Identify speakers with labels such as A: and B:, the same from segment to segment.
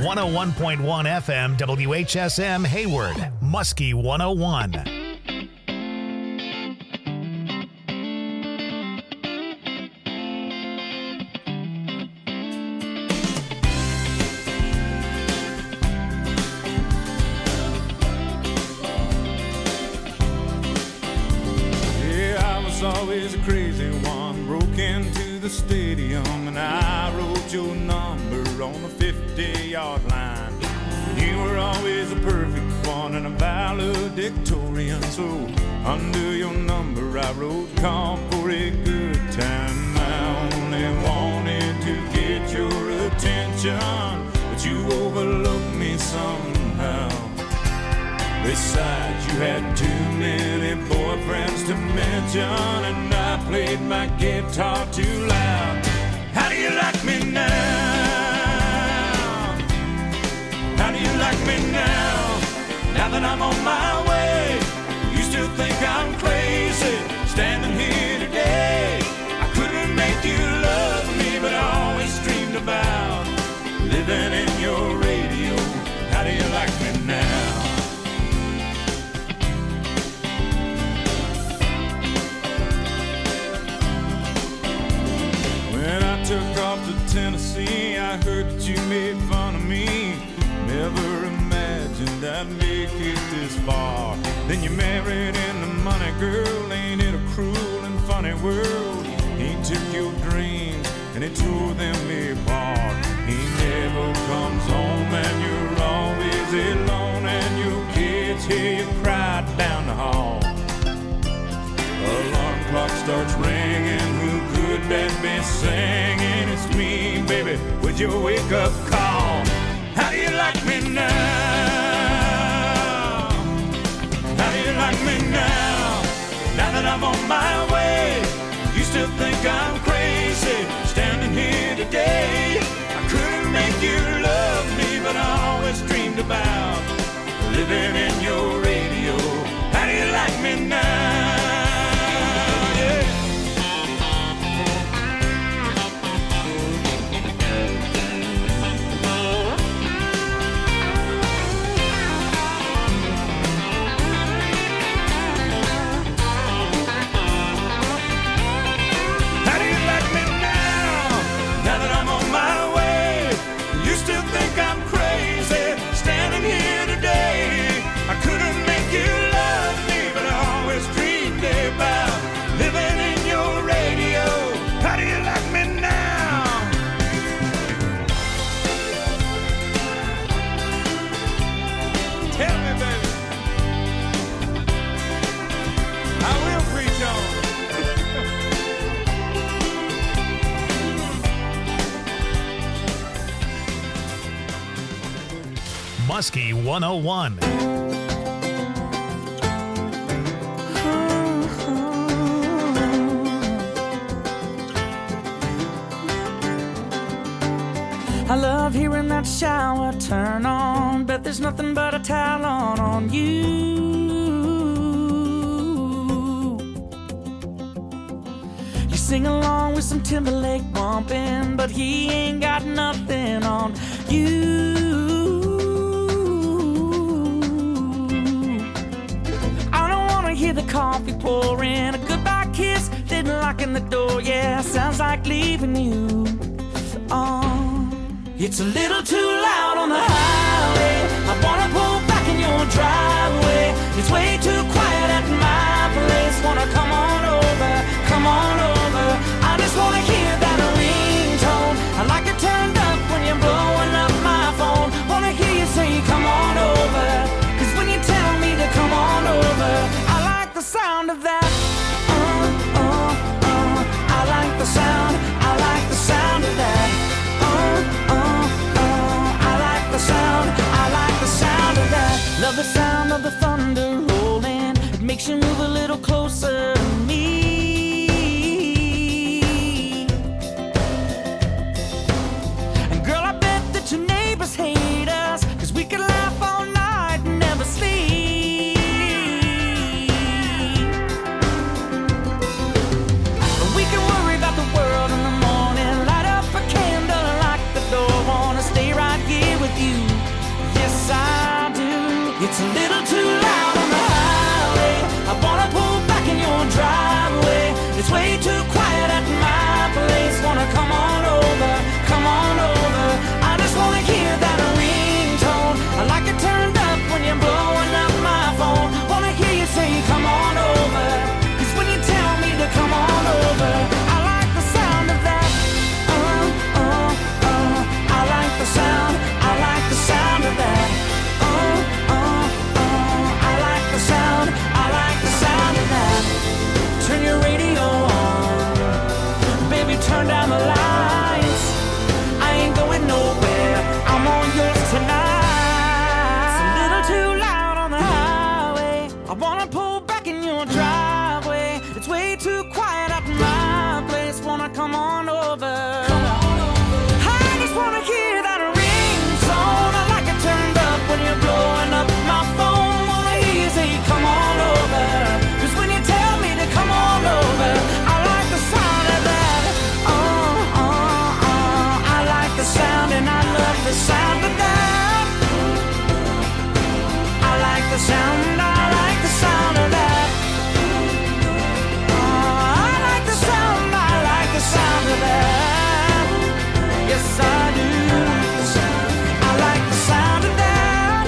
A: 101.1 FM WHSM Hayward, Muskie 101.
B: Always a crazy one, broke into the stadium and I wrote your number on the 50-yard line. You were always a perfect one and a valedictorian, so under your number I wrote call for a good time. I only wanted to get your attention, but you overlooked me somehow. Besides, you had too many boyfriends to mention, and I played my guitar too loud. How do you like me now? How do you like me now? Now that I'm on my way, you still think I'm crazy, standing here today. I couldn't make you love me, but I always dreamed about living in your radio. How do you like me now? Took off to Tennessee, I heard that you made fun of me. Never imagined I'd make it this far. Then you married into money, girl. Ain't it a cruel and funny world? He took your dreams and he tore them apart. He never comes home and you're always alone, and your kids hear you cry down the hall. Alarm clock starts ringing, who could that be singing? It's me, baby, with your wake-up call. How do you like me now? How do you like me now? Now that I'm on my way, you still think I'm crazy, standing here today. I couldn't make you love me, but I always dreamed about living in your radio. How do you like me now?
A: Muskie 101.
C: I love hearing that shower turn on, bet there's nothing but a towel on you. You sing along with some Timberlake bumping, but he ain't got nothing on you. Hear the coffee pouring, a goodbye kiss, then locking the door. Yeah, sounds like leaving you. Oh, it's a little too loud on the highway. I wanna pull back in your driveway. It's way too quiet at my place. Wanna come on over, come on over. I just wanna hear that ringtone. I like it turned up when you're blowing up my phone. Wanna hear you say come on over, 'cause when you tell me to come on over, the sound of that, I like the sound, I like the sound of that, I like the sound, I like the sound of that. Love the sound of the thunder rolling, it makes you move a little closer to me. And girl, I bet that your neighbors hate us, 'cause we can laugh all night and never sleep. World in the morning, light up a candle, lock the door, wanna stay right here with you. wanna pull back in your driveway. It's way too quiet at my place. Wanna come on over. I just wanna hear that ringtone. I like it turned up when you're blowing up my phone. Wanna hear you say come on over. 'Cause when you tell me to come on over, I like the sound of that. I like the sound and I love the sound of that. I like the sound, I like the sound of that. I like the sound, I like the sound of that. Yes, I do. I like the sound of that.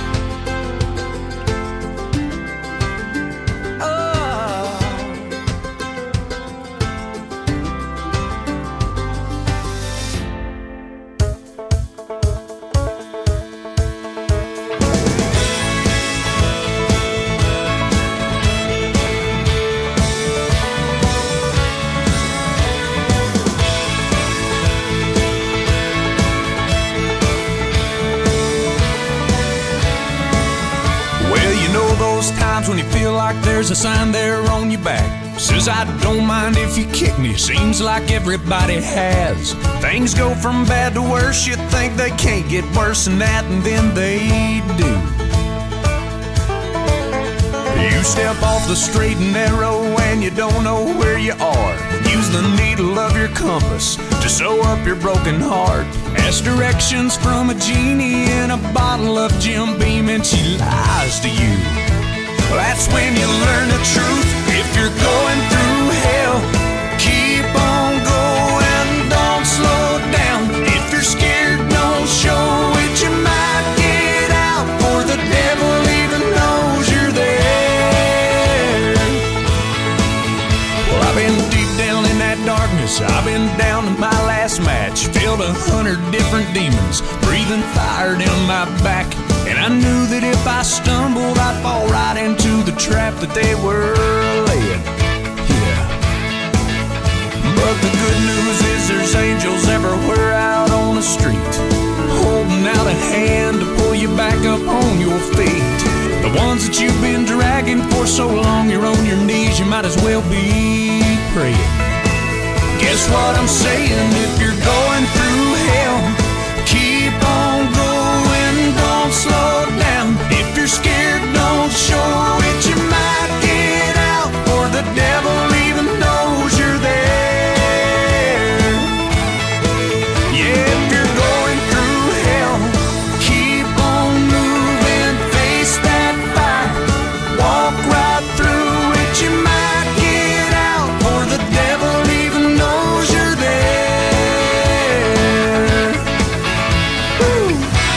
C: Oh.
D: Those times when you feel like there's a sign there on your back says I don't mind if you kick me. Seems like everybody has. Things go from bad to worse. You think they can't get worse than that, and then they do. You step off the straight and narrow and you don't know where you are. Use the needle of your compass to sew up your broken heart. Ask directions from a genie in a bottle of Jim Beam and she lies to you. That's when you learn the truth. If you're going through hell, keep on going, don't slow down. If you're scared, don't show it. You might get out, for the devil even knows you're there. Well, I've been deep down in that darkness. I've been down to my last match. Filled 100 different demons, breathing fire down my back. And I knew that if I stumbled, I'd fall right into the trap that they were laying. Yeah. But the good news is there's angels everywhere out on the street, holding out a hand to pull you back up on your feet. The ones that you've been dragging for so long, you're on your knees, you might as well be praying. Guess what I'm saying? If you're going through hell, keep on going, don't slow down. If you're scared, don't show it. You might get out, for the devil even knows you're there. Yeah, if you're going through hell, keep on moving, face that fire, walk right through it. You might get out, for the devil even knows you're there. Woo.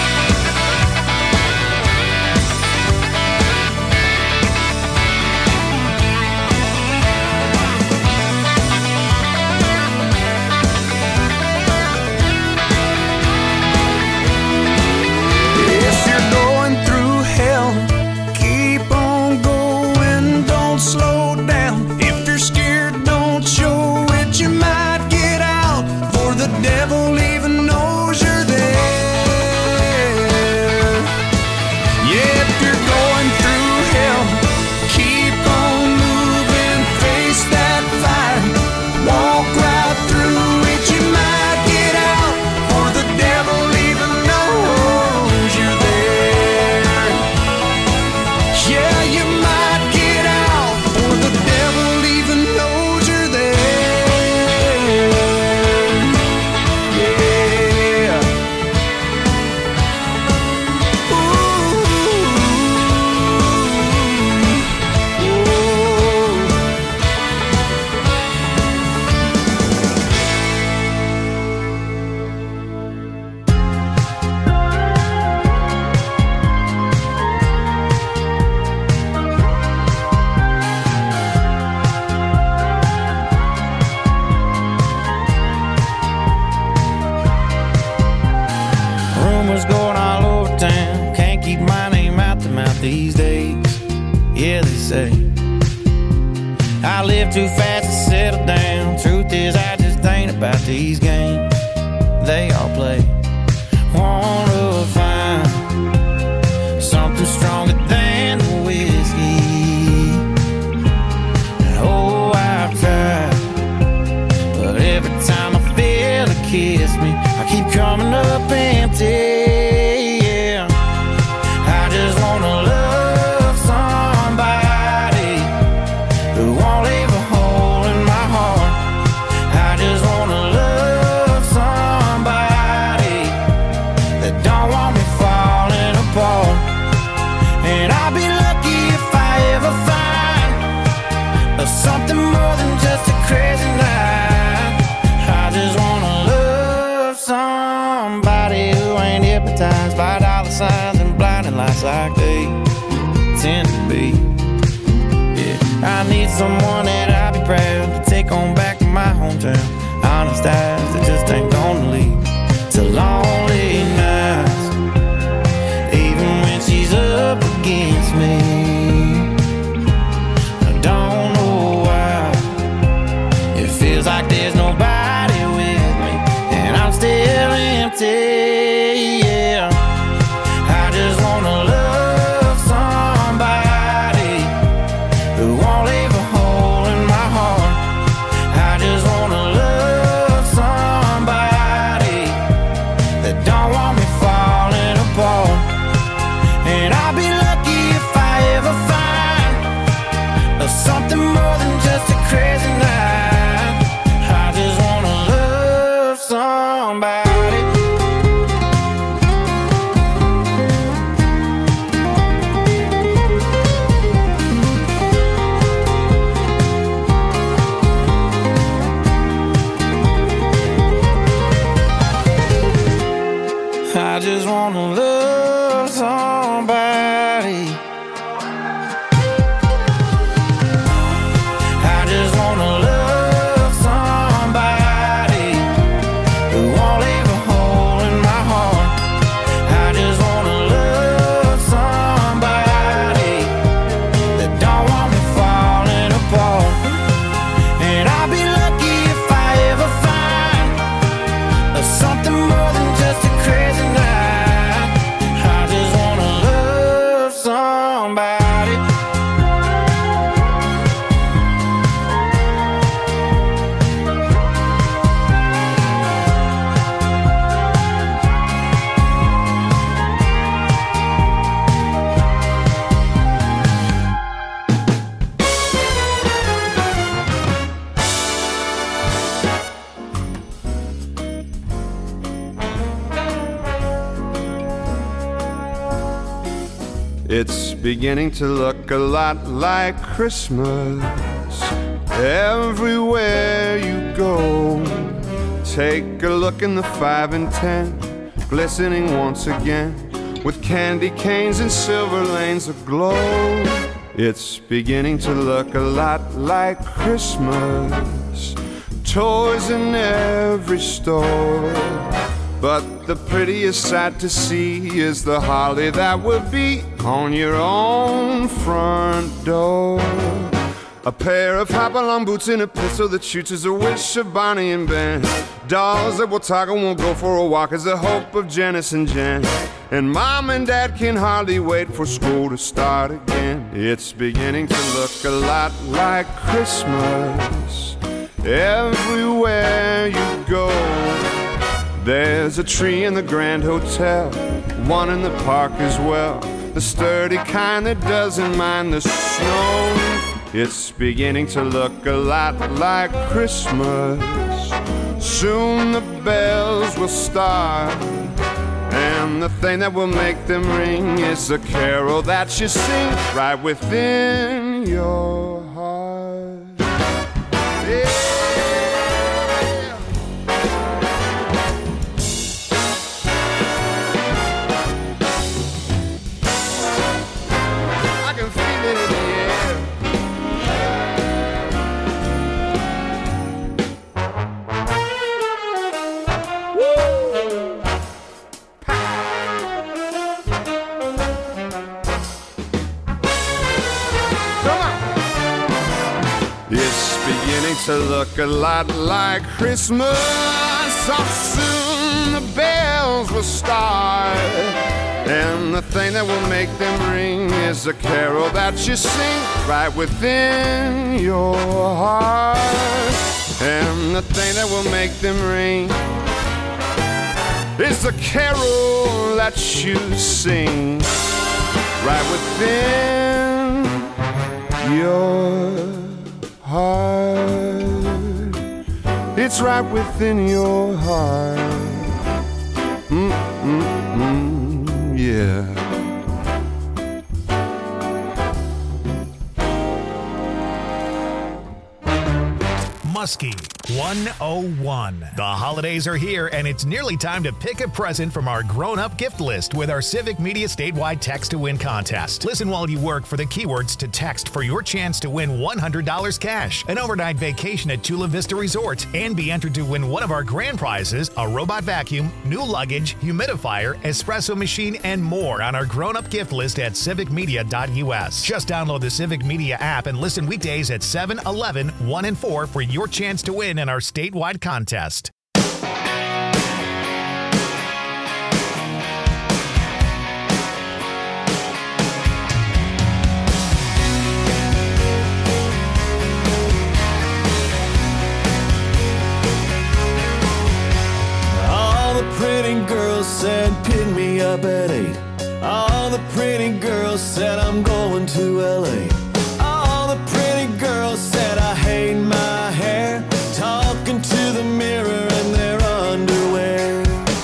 D: If you're going through hell, keep on going, don't slow down. If you're scared, don't show it. You might get out, for the devil even knows you're there. Yeah, if you're going through hell, keep on moving, face that fire, walk right through it. You might get out, for the devil even knows you're there. Yeah, you might get out, for the devil even knows you're there. Yeah.
C: Rumors going all over town. Can't keep my name out the mouth these days. Yeah, they say I live too fast to settle down. Truth is, I just ain't about these games they all play. Wanna find something stronger than the whiskey.
E: just like they tend to be. Yeah, I need someone that I'll be proud to take on back to my hometown. Honest eyes that just ain't gonna leave to lonely nights, even when she's up against me. I don't know why it feels like there's nobody with me, and I'm still empty. Yeah, I just wanna love somebody who won't leave a hole in my heart. I just wanna love somebody that don't want me falling apart. And I'll be lucky if I ever find something more than just a crazy night. I just wanna love somebody. I just wanna love somebody. I just wanna love somebody who won't leave a hole in my heart. I just wanna love somebody that don't want me falling apart. And I'll be lucky if I ever find something more than just a crazy night. I just wanna love somebody.
F: It's beginning to look a lot like Christmas everywhere you go. Take a look in the 5 and 10, glistening once again with candy canes and silver lanes aglow. It's beginning to look a lot like Christmas, toys in every store. But the prettiest sight to see is the holly that will be on your own front door. A pair of hop-along boots and a pistol that shoots is a wish of Bonnie and Ben. Dolls that will talk and won't go for a walk is the hope of Janice and Jen. And Mom and Dad can hardly wait for school to start again. It's beginning to look a lot like Christmas everywhere you go. There's a tree in the Grand Hotel, one in the park as well, the sturdy kind that doesn't mind the snow. It's beginning to look a lot like Christmas. Soon the bells will start, and the thing that will make them ring is the carol that you sing right within your heart. Yeah. To look a lot like Christmas. So soon the bells will start, and the thing that will make them ring is the carol that you sing right within your heart. And the thing that will make them ring is the carol that you sing right within your heart. It's right within your heart. Yeah.
A: Muskie 101. The holidays are here, and it's nearly time to pick a present from our grown-up gift list with our Civic Media statewide Text to Win contest. Listen while you work for the keywords to text for your chance to win $100 cash, an overnight vacation at Chula Vista Resort, and be entered to win one of our grand prizes, a robot vacuum, new luggage, humidifier, espresso machine, and more on our grown-up gift list at civicmedia.us. Just download the Civic Media app and listen weekdays at 7, 11, 1, and 4 for your chance to win in our statewide contest.
G: All the pretty girls said pick me up at 8. All the pretty girls said I'm going to LA. All the pretty girls said I hate my hair, talking to the mirror in their underwear.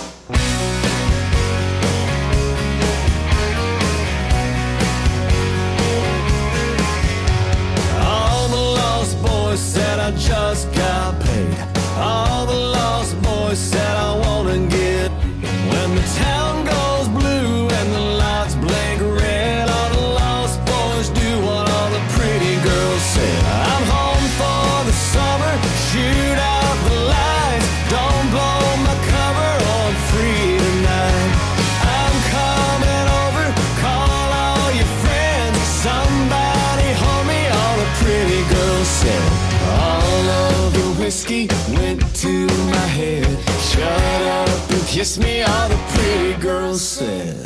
G: All the lost boys said I just got paid. All the lost boys said I wanna get. When the town goes blue and the lights blink red, all the lost boys do what all the pretty girls said. I'm home for the summer, shoot out the lights, don't blow my cover on free tonight. I'm coming over, call all your friends, somebody hold me, all the pretty girls said. All of the whiskey went to my head, shut up and kiss me, all the pretty girls said.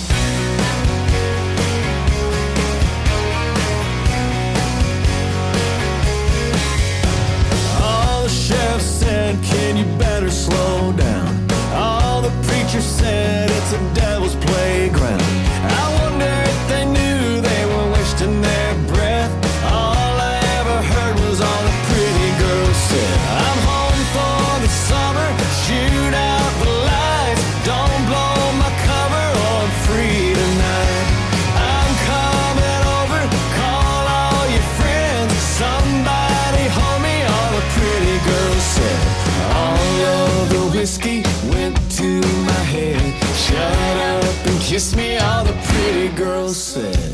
G: All the sheriff said, can you better slow down? All the preachers said, it's a devil's playground. I wonder if they knew they were wasting their breath. All I ever heard was all the pretty girls said. I'm home for the summer, shoot out the lights, don't blow my cover on free tonight. I'm coming over, call all your friends, somebody hold me, all the pretty girls said. All of the whiskey went to my head, shut up and kiss me, all the pretty girls said.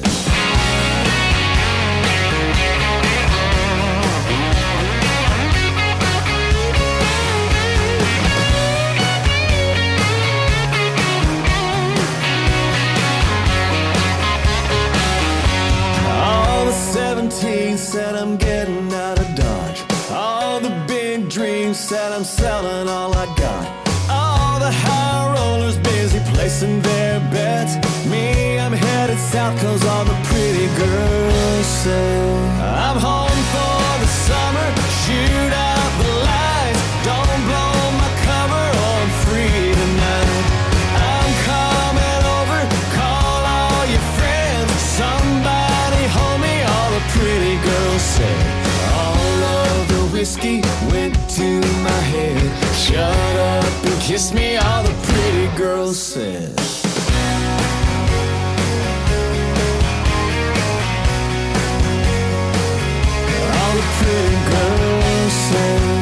G: All the 17 said I'm getting out of Dodge. All the big dreams said I'm selling all I got. All the high rollers busy placing their bets. Me, I'm headed south cause all the pretty girls say. I'm home for the summer, shoot out the lights, don't blow my cover on free tonight. I'm coming over, call all your friends, somebody hold me, all the pretty girls say. All of the whiskey went to my head, shut up and kiss me, all the pretty girls said. All the pretty girls said.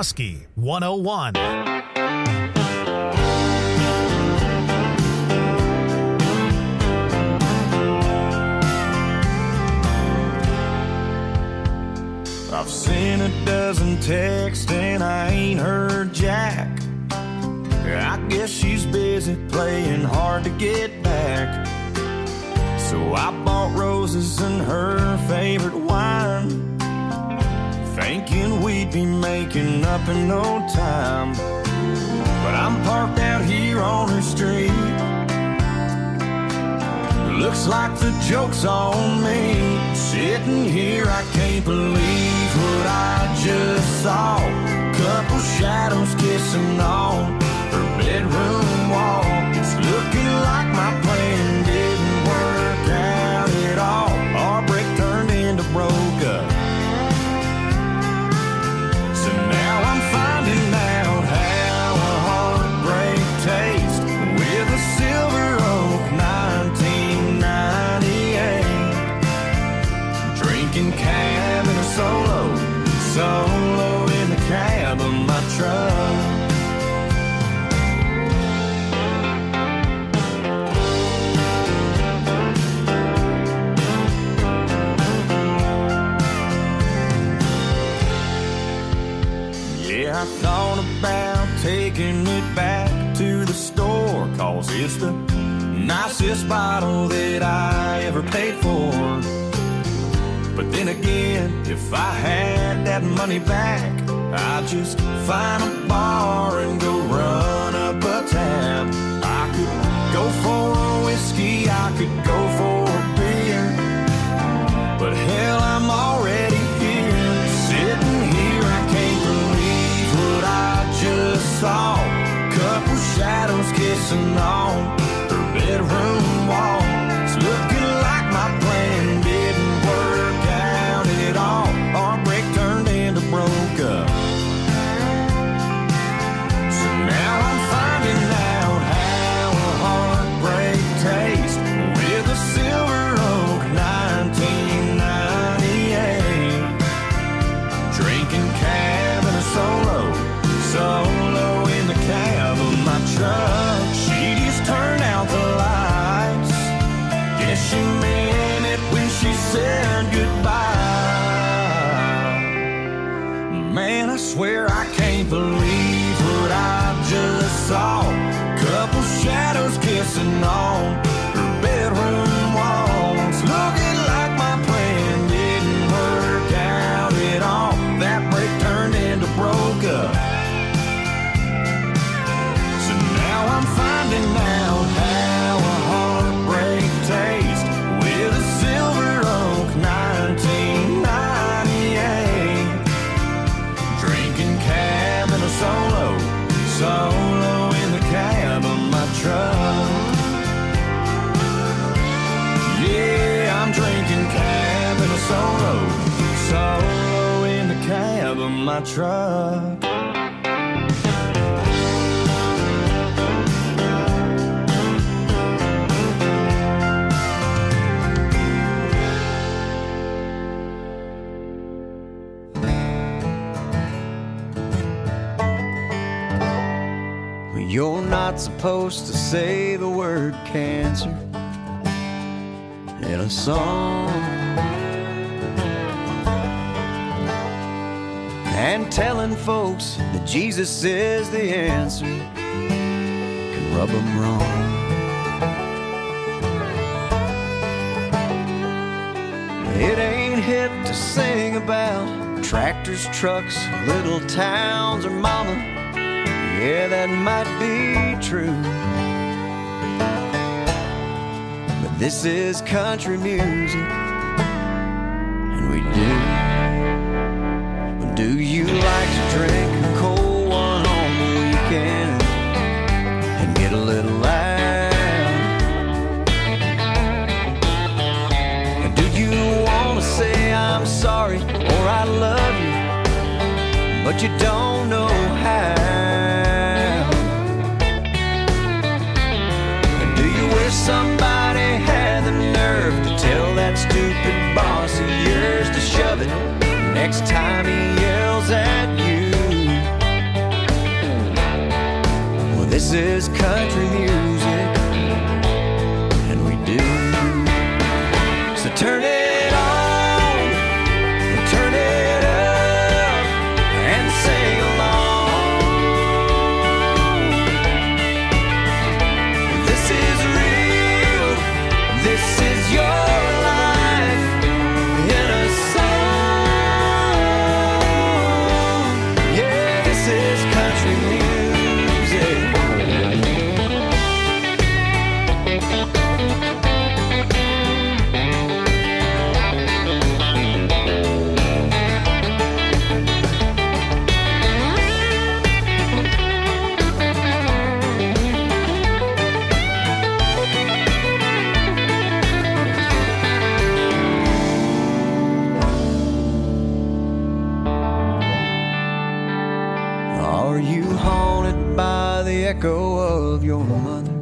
A: Husky 101.
E: I've seen a dozen texts and I ain't heard jack. I guess she's busy playing hard to get back. So I bought roses and her favorite wine, thinking we'd be making up in no time. But I'm parked out here on her street. Looks like the joke's on me. Sitting here, I can't believe what I just saw. Couple shadows kissing on her bedroom wall. It's looking like my plan didn't work out at all. Our break turned into broke up. So now I'm finding out how a heartbreak tastes with a Silver Oak 1998. Drinking cab in a solo in the cab of my truck. I thought about taking it back to the store, 'cause it's the nicest bottle that I ever paid for. But then again, if I had that money back, I'd just find a bar and go run up a tab. I could go for a whiskey, I could go for a beer, but hell, I'm already here. Sitting here, I can't believe what I just saw. Couple shadows kissing on her bedroom wall. It's looking like my plan didn't work out at all. Our break turned into broke up. So now I'm finding out how a heartbreak tastes with a Silver Oak 1998. Drinking cab and a solo in the cab of my truck. She just turned out the lights. Guess she meant it when she said goodbye. Man, I swear I can't believe what I just saw. Couple shadows kissing on her bedroom walls. Looking like my plan didn't work out at all. That break turned into broke up. So now I'm finding out how a heartbreak tastes with a Silver Oak 1998. Drinking cab and a solo in the cab of my truck. Yeah, I'm drinking cab and a solo in the cab of my truck.
G: You're not supposed to say the word cancer in a song. And telling folks that Jesus is the answer can rub them wrong. It ain't hip to sing about tractors, trucks, little towns, or mama. Yeah, that might be true, but this is country music, and we do. Do you like to drink a cold one on the weekend and get a little loud? Do you want to say I'm sorry or I love you, but you don't know how? Somebody had the nerve to tell that stupid boss of yours to shove it next time he yells at you. This is country music, and we do. So turn it on, turn it up, and sing along. This is real, this is your life in a song. Yeah, this is country music. Are you haunted by the echo of your mother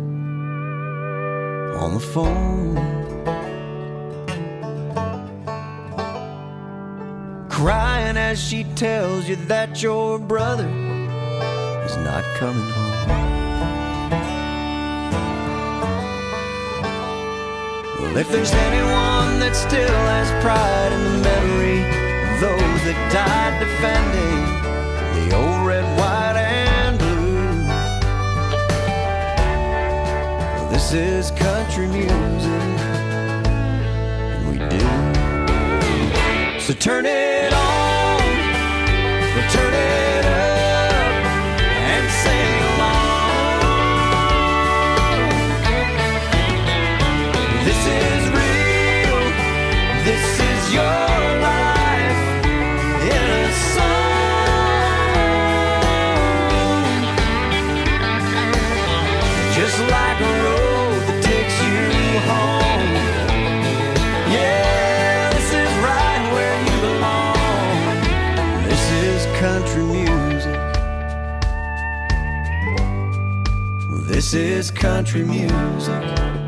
G: on the phone? Crying as she tells you that your brother is not coming home. Well, if there's anyone that still has pride in the memory of those that died defending the old red, white, and blue, well, this is country music, and we do. So turn it on, or turn it up, and sing along. This is real, this is your life in a song. Just like a road that takes you home. Yeah, this is right where you belong. This is country music. This is country music.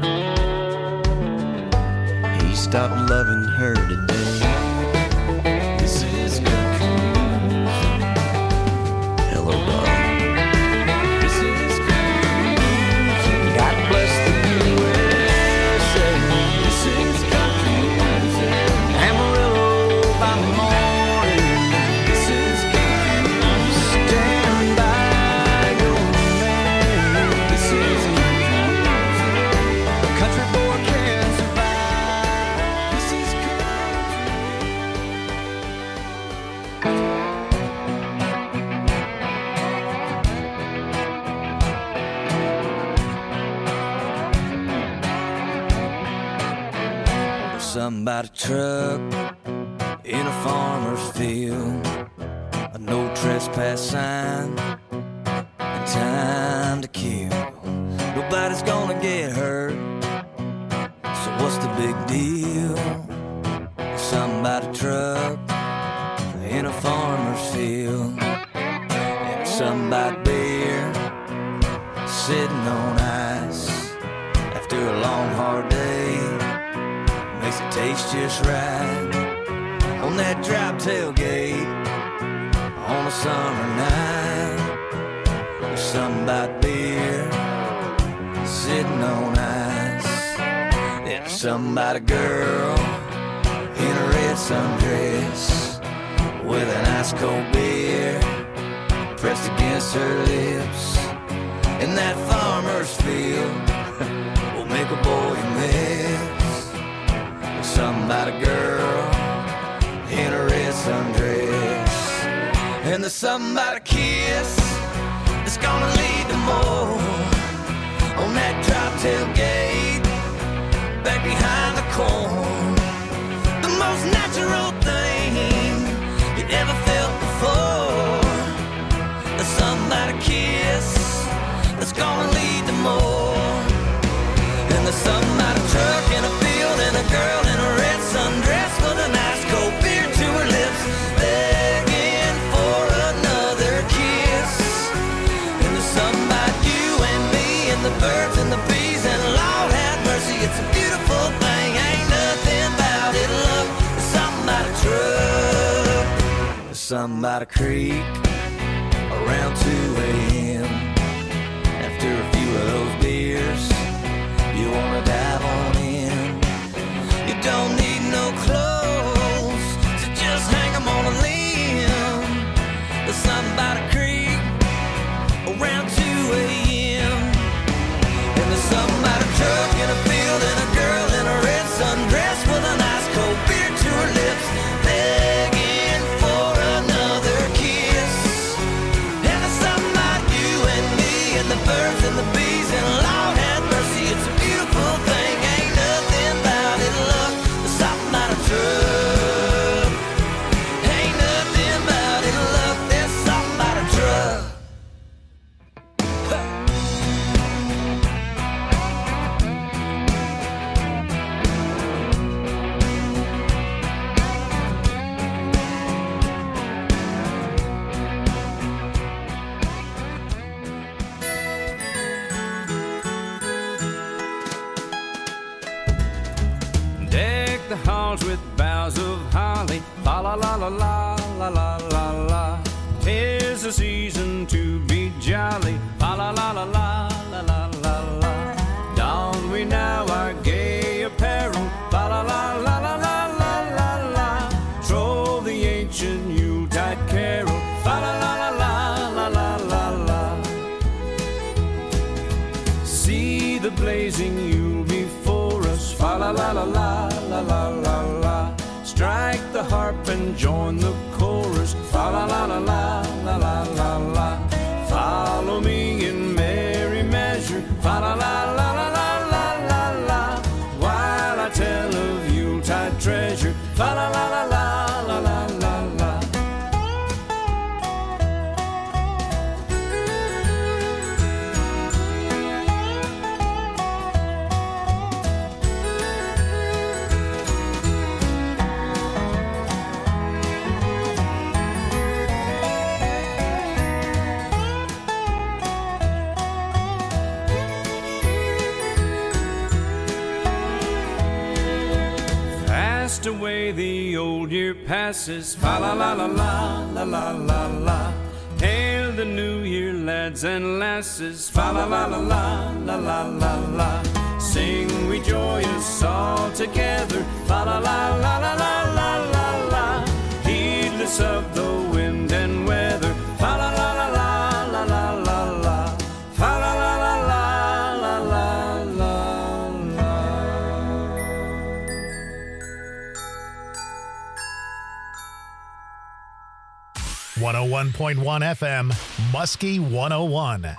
G: He stopped loving her today. This is country music. Hello, darling. This is country music. God bless the USA. This is country music. Amarillo by morning. This is country music. Stand by your man. This is country music. A country boy can survive. This is somebody truck in a farmer's field, a no trespass sign, and time to kill. Nobody's gonna get hurt, so what's the big deal? Somebody truck in a farmer's field, and somebody beer sitting on ice after a long hard day. Makes it taste just right on that drop tailgate on a summer night. There's something about beer sitting on ice. And there's something about a girl in a red sundress with an ice cold beer pressed against her lips. In that farmer's field will make a boy miss. Something about a girl in a red sundress, and there's something about a kiss that's gonna lead to more on that drop tailgate back behind the corn. The most natural thing you ever felt before. There's something about a kiss that's gonna lead to more, and there's something about a truck in a field and a girl in a red sundress with an ice cold beer to her lips, begging for another kiss. And there's something about you and me and the birds and the bees, and Lord have mercy, it's a beautiful thing. Ain't nothing about it, love. There's something about a truck. There's something about a creek around 2 a.m. after
H: the halls with boughs of holly. La la la la la la la la la. 'Tis the season to be jolly. La la la la la la la la la. Don we now our gay apparel. La la la la la la la la la. Troll the ancient Yuletide carol. La la la la la la la la. See the blazing Yule before us. Fa la la la la la la la la. Strike the harp and join the chorus. Fa la la la la la la la la. Follow me in merry measure. Fa la la la la la la la la. While I tell of Yuletide treasure. Fa la la la la la la la la. Away the old year passes. Fa la la la la la la la la. Hail the new year, lads and lasses. Fa la la la la la la la la. Sing we joyous all together. Fa la la la la la la la la. Heedless of the wind and weather. Fa la la la la la la la la. Fa la la la la la la la.
A: 101.1 FM, Muskie 101.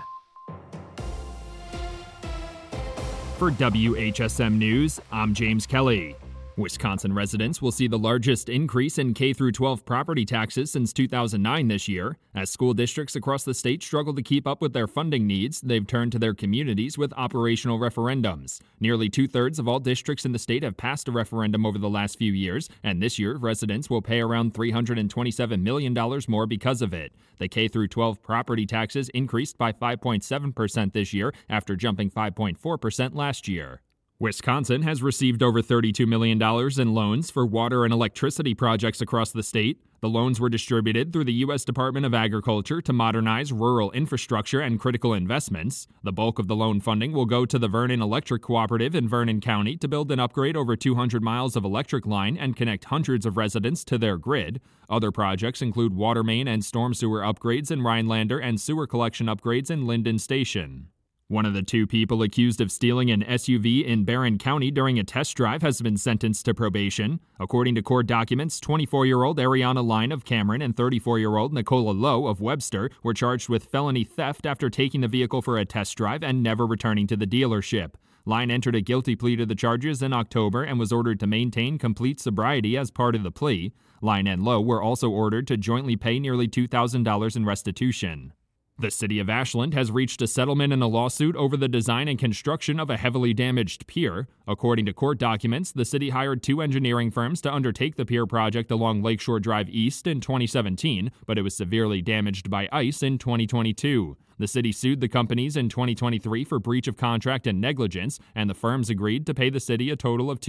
I: For WHSM News, I'm James Kelly. Wisconsin residents will see the largest increase in K-12 property taxes since 2009 this year. As school districts across the state struggle to keep up with their funding needs, they've turned to their communities with operational referendums. Nearly two-thirds of all districts in the state have passed a referendum over the last few years, and this year, residents will pay around $327 million more because of it. The K-12 property taxes increased by 5.7% this year after jumping 5.4% last year. Wisconsin has received over $32 million in loans for water and electricity projects across the state. The loans were distributed through the U.S. Department of Agriculture to modernize rural infrastructure and critical investments. The bulk of the loan funding will go to the Vernon Electric Cooperative in Vernon County to build and upgrade over 200 miles of electric line and connect hundreds of residents to their grid. Other projects include water main and storm sewer upgrades in Rhinelander and sewer collection upgrades in Linden Station. One of the two people accused of stealing an SUV in Barron County during a test drive has been sentenced to probation. According to court documents, 24-year-old Ariana Line of Cameron and 34-year-old Nicola Lowe of Webster were charged with felony theft after taking the vehicle for a test drive and never returning to the dealership. Line entered a guilty plea to the charges in October and was ordered to maintain complete sobriety as part of the plea. Line and Lowe were also ordered to jointly pay nearly $2,000 in restitution. The city of Ashland has reached a settlement in a lawsuit over the design and construction of a heavily damaged pier. According to court documents, the city hired two engineering firms to undertake the pier project along Lakeshore Drive East in 2017, but it was severely damaged by ice in 2022. The city sued the companies in 2023 for breach of contract and negligence, and the firms agreed to pay the city a total of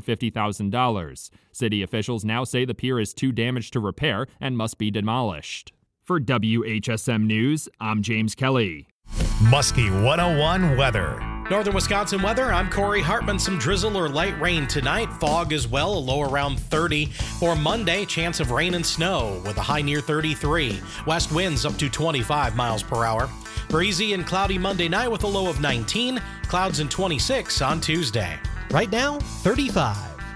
I: $250,000. City officials now say the pier is too damaged to repair and must be demolished. For WHSM News, I'm James Kelly.
A: Muskie 101 weather.
J: Northern Wisconsin weather, I'm Corey Hartman. Some drizzle or light rain tonight. Fog as well, a low around 30. For Monday, chance of rain and snow with a high near 33. West winds up to 25 miles per hour. Breezy and cloudy Monday night with a low of 19. Clouds and 26 on Tuesday. Right now, 35.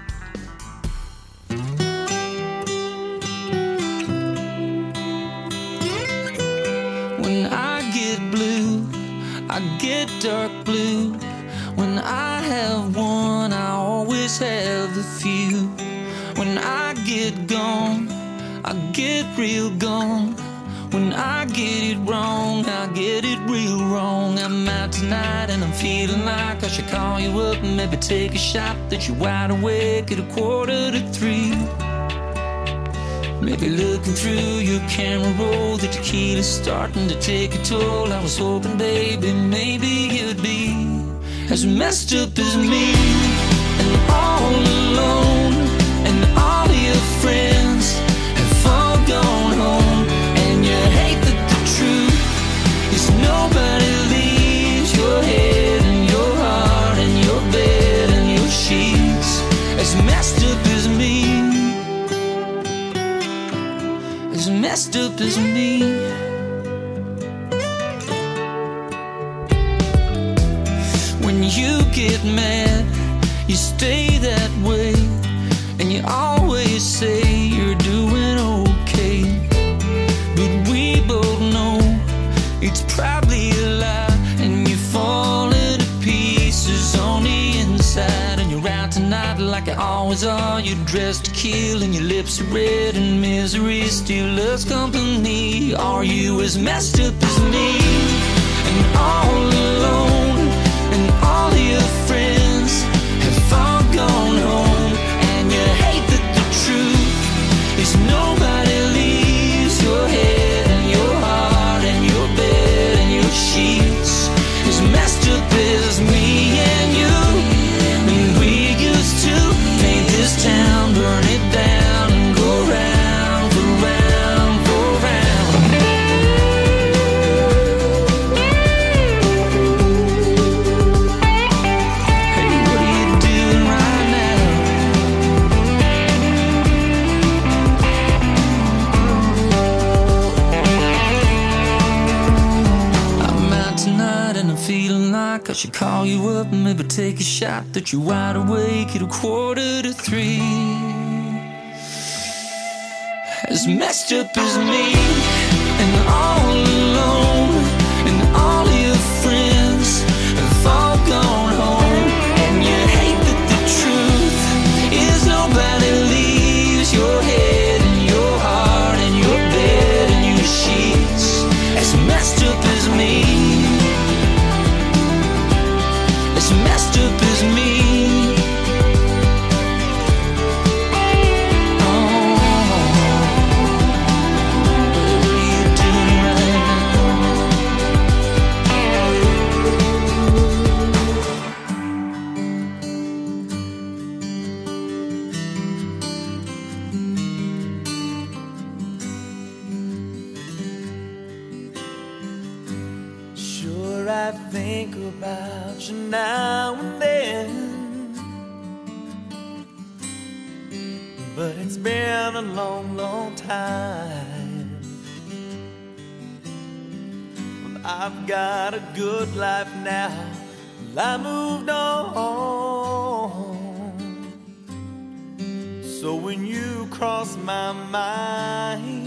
C: When I get blue, I get dark blue. When I have one, I always have a few. When I get gone, I get real gone. When I get it wrong, I get it real wrong. I'm out tonight and I'm feeling like I should call you up and maybe take a shot that you're wide awake at 2:45. Maybe looking through your camera roll, the tequila's starting to take a toll. I was hoping, baby, maybe you'd be as messed up as me and all alone. up as me. When you get mad, you stay that way, and you always say you're doing okay. But we both know it's probably a lie, and you fall into pieces on the inside. And you're out tonight like you always are. You're dressed to kill, and your lips are red, and misery still loves company. Are you as messed up as me? And all alone, and all of your friends have all gone home, and you hate that the truth is nobody leaves your head and your heart and your bed and your sheets as messed up as me and you. And we used to paint this town, burn it down, and go round for round for round. Hey, what are you doing right now? I'm out tonight and I'm feeling like I should call you up and maybe take a shot. That you're wide awake at 2:45. As messed up as me, and all alone, and all of your friends have all gone home, and you hate that the truth is nobody leaves your head and your heart and your bed and your sheets. As messed up as me, as messed up as me. Sure, I think about you now and then, but it's been a long, long time. Well, I've got a good life now, well, I moved on. So when you cross my mind,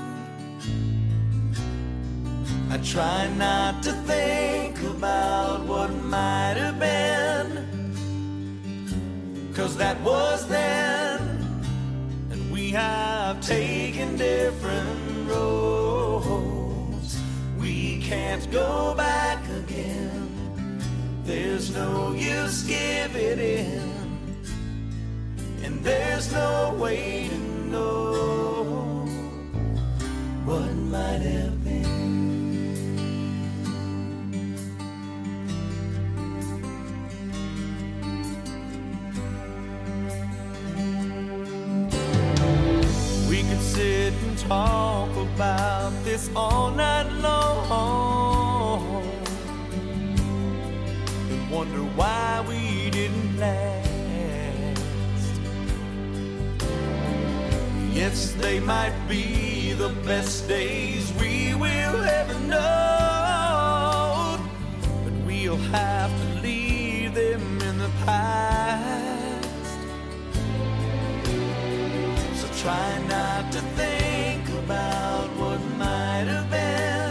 C: I try not to think about what might have been, 'cause that was then, and we have taken different roads. We can't go back again. There's no use giving in, and there's no way to know what might have been. Sit and talk about this all night long, and wonder why we didn't last. Yes, they might be the best days we will ever know, but we'll have to leave them in the past. So try not to think about what might have been,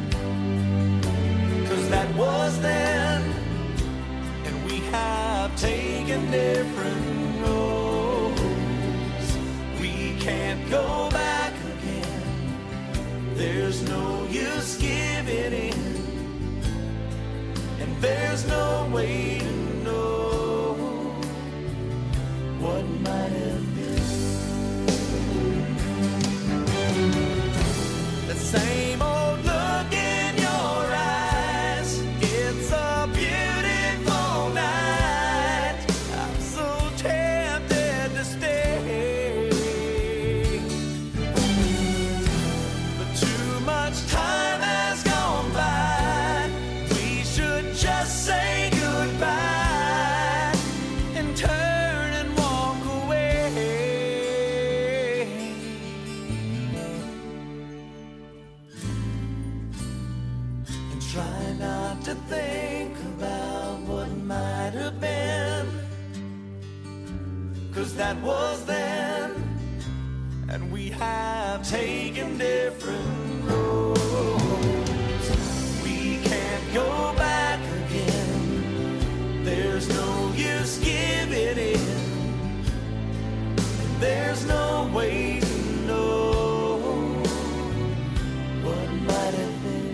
C: 'cause that was then, and we have taken different roads. We can't go back again. There's no use giving in, and there's no way to know what might have been. The same old look in your eyes. It's a beautiful night. I'm so tempted to stay, but too much time has gone by. We should just say goodbye.
G: 'cause that was then, and we have taken different roads. We can't go back again. There's no use giving in. There's no way to know what might have been.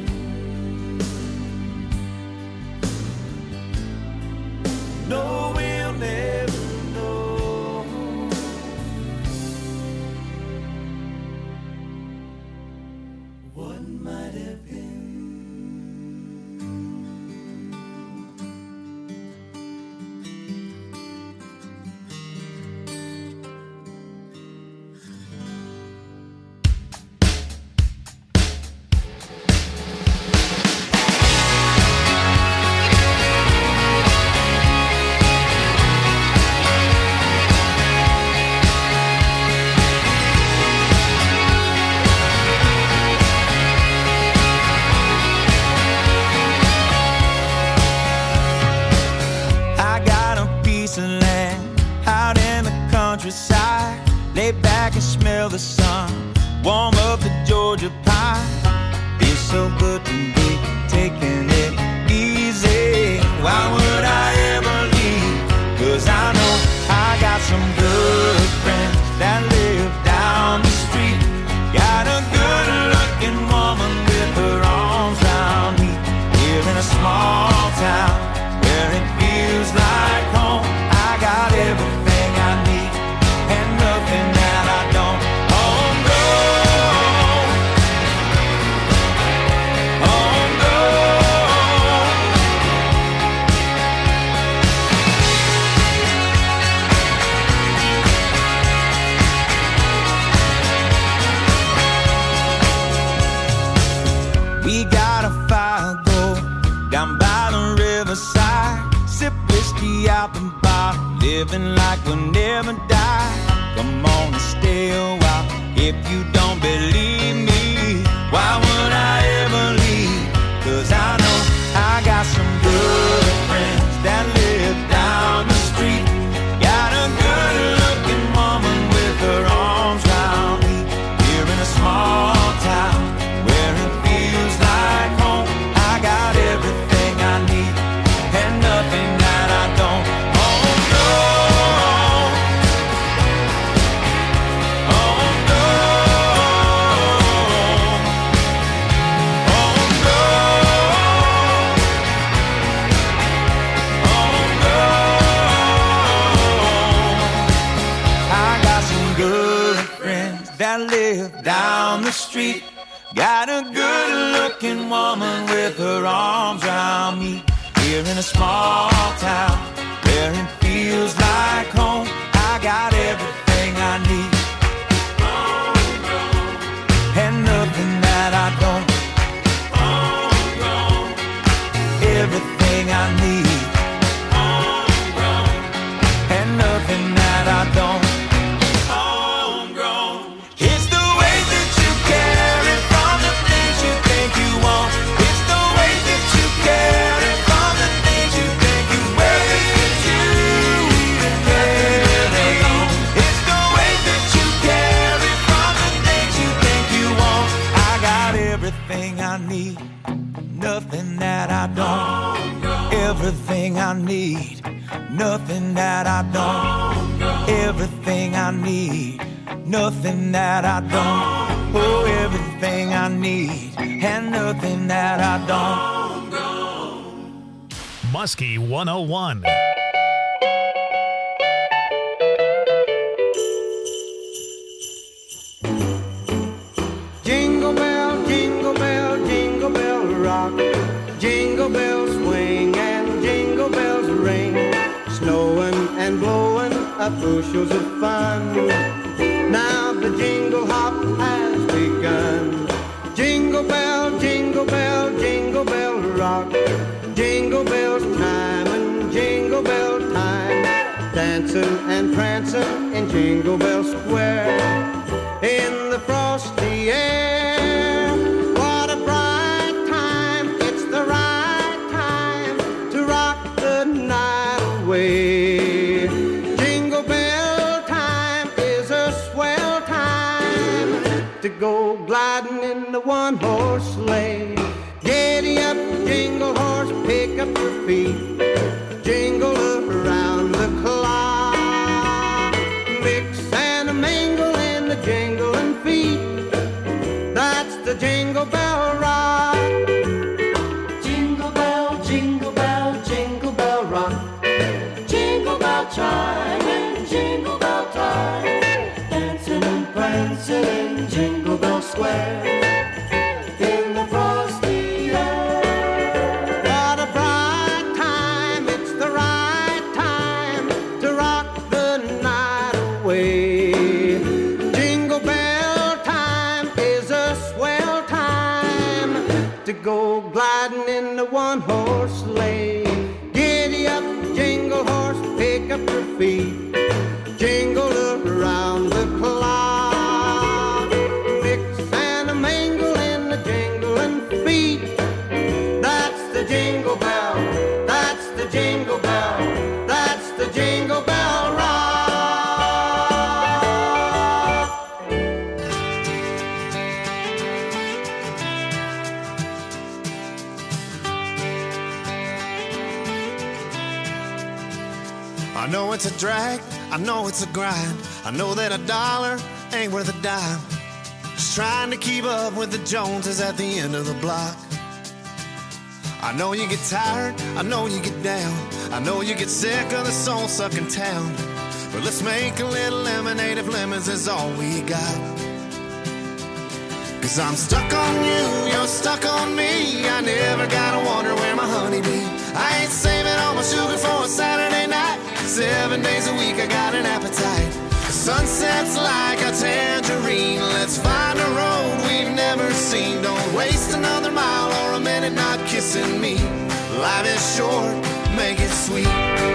G: No, we'll never know what might have been. Lay back and smell the sun, warm up the Georgia pie. Feels so good to be taking it easy. Why would I ever leave? 'Cause I know I got some good friends that live down the street. Got a good looking woman with her arms around me. Here in a small town where it feels like home. I got everything I need and nothing that I don't. We got a fire go down by the riverside. Sip whiskey out the bottle, living like we'll never die. Come on and stay a while if you don't believe me. Why would I ever leave? 'Cause I know I got some good friends that live down the street. Got a good looking woman with her arms round me. Here in a small town where it feels like home. I got everything I need and nothing that I don't. Oh no, oh no, oh no, oh no. I got some good friends that live down the street. Got a good looking woman with her arms around me. Here in a small town where it feels like home. I got everything I need and nothing that I don't. Everything I need and nothing that I don't. It's the way that you carry from the things you think you want. It's the way that you carry from the things you think you wear. It's you even carry on. It's the way that you carry from the things you think you want. I got everything I need, nothing that I don't. Everything I need, nothing that I don't. Everything I need, nothing that I don't. Oh, everything I need and nothing that I don't.
A: Muskie 101.
K: Jingle bell, jingle bell, jingle bell rock. Jingle bells swing and jingle bells ring. Snowing and blowing up bushels of fun. Now the jingle hop has begun. Jingle bell, jingle bell, jingle bell rock. Jingle bells time and jingle bell time. Dancing and prancing in Jingle Bell Square. In the frosty air, what a bright time. It's the right time to rock the night away. Jingle bell time. pick up your feet, jingle around the clock. Mix and a mingle in the jingling feet, that's the Jingle Bell Rock.
C: Jingle bell, jingle bell, jingle bell rock. Jingle bell chime and jingle bell time. Dancing and prancing in Jingle Bell Square. In the frosty air.
K: What a bright time, it's the right time to rock the night away. Jingle bell time is a swell time to go gliding in the one-horse sleigh. Giddy up, jingle horse, pick up your feet, jingle around the clock. Mix and a mingle in the jingling feet, that's the Jingle Bell, that's the Jingle Bell, that's the Jingle Bell Rock.
G: I know it's a drag, I know it's a grind. I know that a dollar ain't worth a dime. Just trying to keep up with the Joneses at the end of the block. I know you get tired, I know you get down, I know you get sick of the soul-sucking town. But let's make a little lemonade if lemons is all we got. Cause I'm stuck on you, you're stuck on me. I never gotta wonder where my honey be. I ain't saving all my sugar for a Saturday night. 7 days a week I got an appetite. The sunset's like a tangerine. Let's find a road we've never seen. Don't waste another mile or a minute not kissing me. Life is short, make it sweet.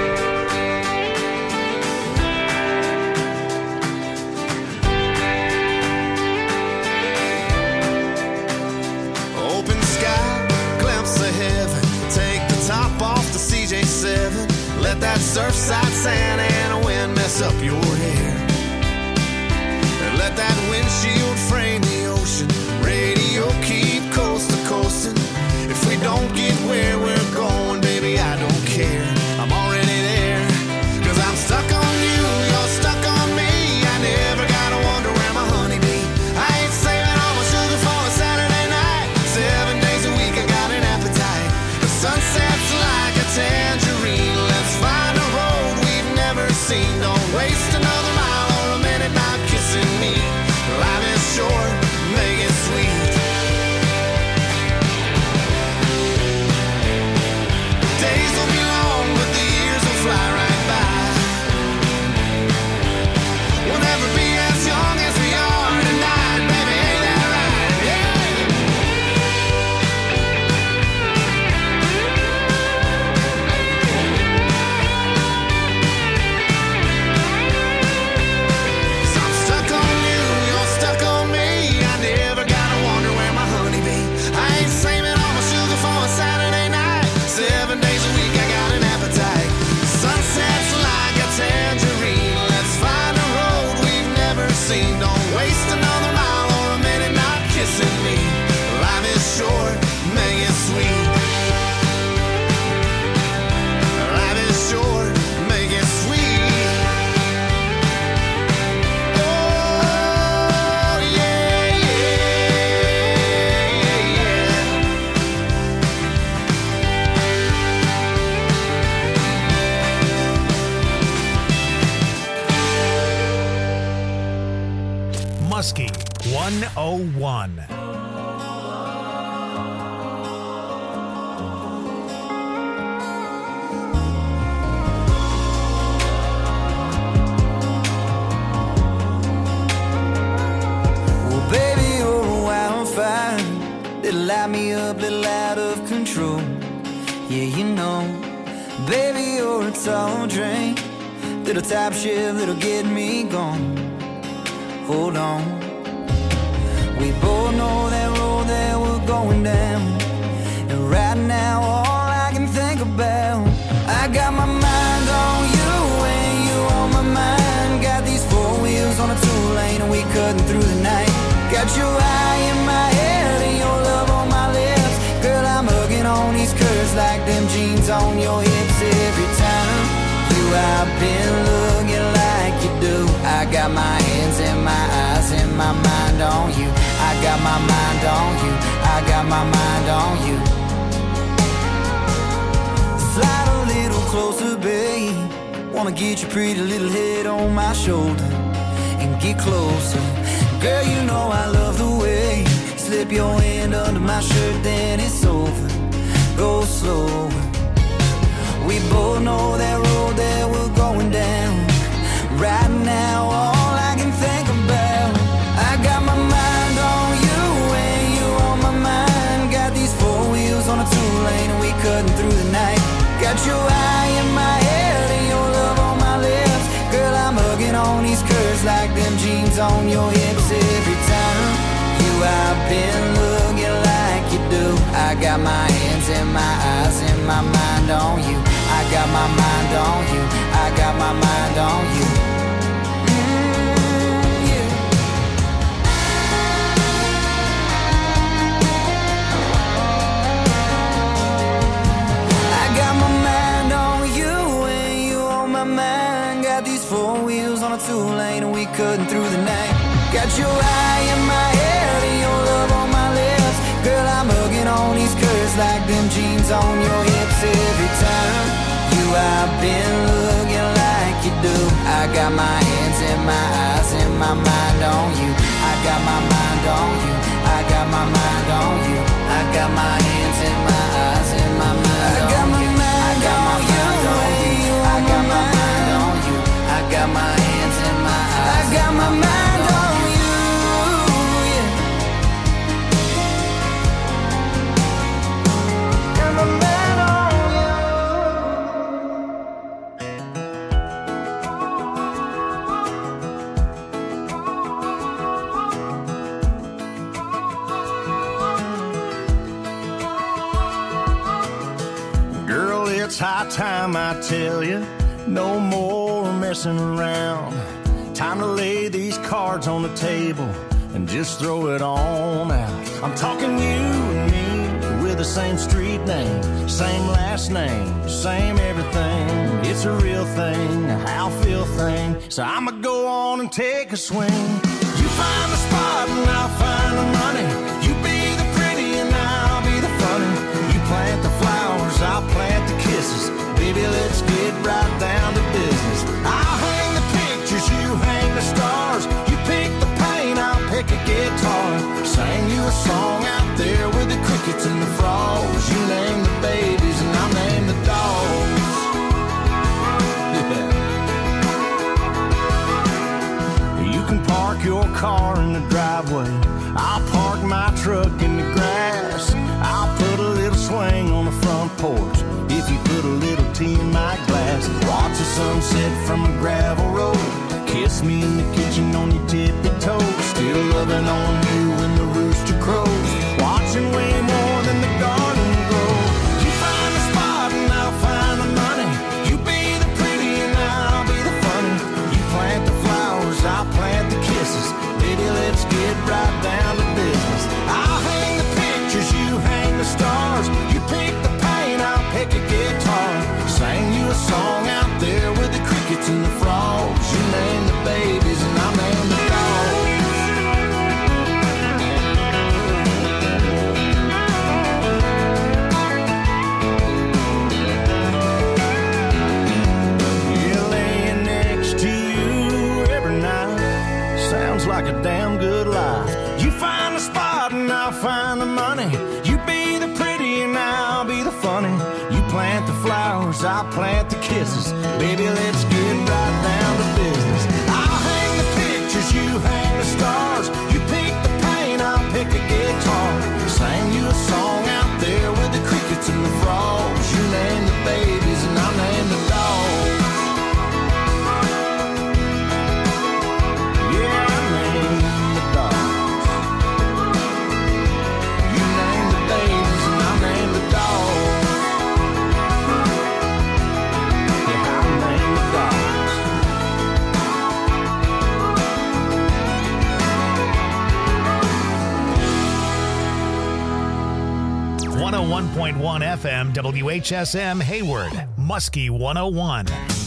G: Open sky, glimpse of heaven. Take the top off the CJ7. Let that surfside sand and a wind mess up your hair. And let that windshield frame the ocean. Radio keep coast to coasting. If we don't get where we're going, baby, I don't care. I'm already there. Cause I'm stuck on you, you're stuck on me. I never gotta wonder where my honey be. I ain't saving all my sugar for a Saturday night. 7 days a week I got an appetite. The sunset's like a tangerine. Let's find a road we've never seen. Don't waste another mile or a minute not kissing me. Life is short, make it sweet. Days will be long, but the years will fly right by. We'll never be as young as we are tonight, baby, ain't that right? Yeah. So I'm stuck on you, you're stuck on me. I never gotta wonder where my honey be. I ain't saving all my sugar for a Saturday night. 7 days a week I got an appetite. Sunset's like a tangerine. Let's find a road we've never seen. Don't waste another mile or a minute not kissing me. Life is short, make it sweet. Life is short, make it sweet. Oh, yeah, yeah, yeah.
A: Muskie 101.
C: Well, baby, you're a wildfire. Little light me up, little out of control. Yeah, you know, baby, you're a tall drink. Little top shift that'll get me gone. Hold on. We both know that road that we're going down. And right now, all I can think about, I got my mind on you and you on my mind. Got these four wheels on a two-lane and we cutting through the night. Got your eye in my head and your love on my lips. Girl, I'm hugging on these curves like them jeans
E: jeans on your hips every time you out been looking like you do. I got my hands and my eyes and my mind on you. I got my mind on you. I got my mind on you. Slide a little closer, babe. Wanna get your pretty little head on my shoulder and get closer. Girl, you know I love the way you slip your hand under my shirt, then it's over. Go slow. We both know that road that we're going down. Right now, all I can think about, I got my mind on you and you on my mind. Got these four wheels on a two-lane and we cutting through the night. Got your eye in my head and your love on my lips. Girl, I'm hugging on these curves like them jeans on your hips every time you out been looking like you do. I got my hands and my eyes and my mind on you. I got my mind on you. I got my mind on you. I got my mind on you and you on my mind. Got these four wheels on a two-lane and we cutting through the night. Got your eye in my head and your love on my lips. Girl, I'm hugging on these curves like them jeans on your hips every time you out been looking like you do. I got my hands and my eyes and my mind on you. I got my mind on you. I got my mind on you. I got my hands and my eyes and my mind on you. I got my mind on you. I got my mind on you. I got my hands and my eyes. I got my mind on you. Yeah. Got my mind on
G: It's high time, I tell you, no more messing around. Time to lay these cards on the table and just throw it on out. I'm talking you and me with the same street name, same last name, same everything. It's a real thing, a how feel thing. So I'ma go on and take a swing. You find the spot and I'll find the money. You be the pretty and I'll be the funny. You plant the flowers, I'll plant the kisses. Baby, let's get right down to business. I'll hang the pictures, you hang the stars. You pick the paint, I'll pick a guitar. Sing you a song out there with the crickets and the frogs. You name the babies and I'll name the dogs. Yeah. You can park your car in the driveway. I'll park my truck in the grass. I'll put a little swing on the front porch if you put a little tea in my glass. Watch the sunset from a gravel road. Kiss me in the kitchen on your tippy toes. Still loving on you when the rooster crows. Watching way more than the garden grow. You find the spot and I'll find the money. You be the pretty and I'll be the funny. You plant the flowers, I'll plant the kisses. Baby, let's get right down to business. I'll hang the pictures, you hang the stars. You pick the paint, I'll pick a guitar. Sing you a song out there with the crickets and the frogs. You name the babies and I'll name the dogs. Yeah, laying next to you every night sounds like a damn good life. You find the spot and I'll find the money. You be the pretty and I'll be the funny. You plant the flowers, I'll plant the kisses. Baby, let's get right down to business. I'll hang the pictures, you hang the stars. You pick the paint, I'll pick a guitar. Sing you a song out there with the crickets and the frogs. You name the babies and I'll name the dogs. Yeah, I name the dogs. You name the babies and I'll name the dogs. Yeah, I'll name the dogs.
A: FM, WHSM Hayward, Muskie 101.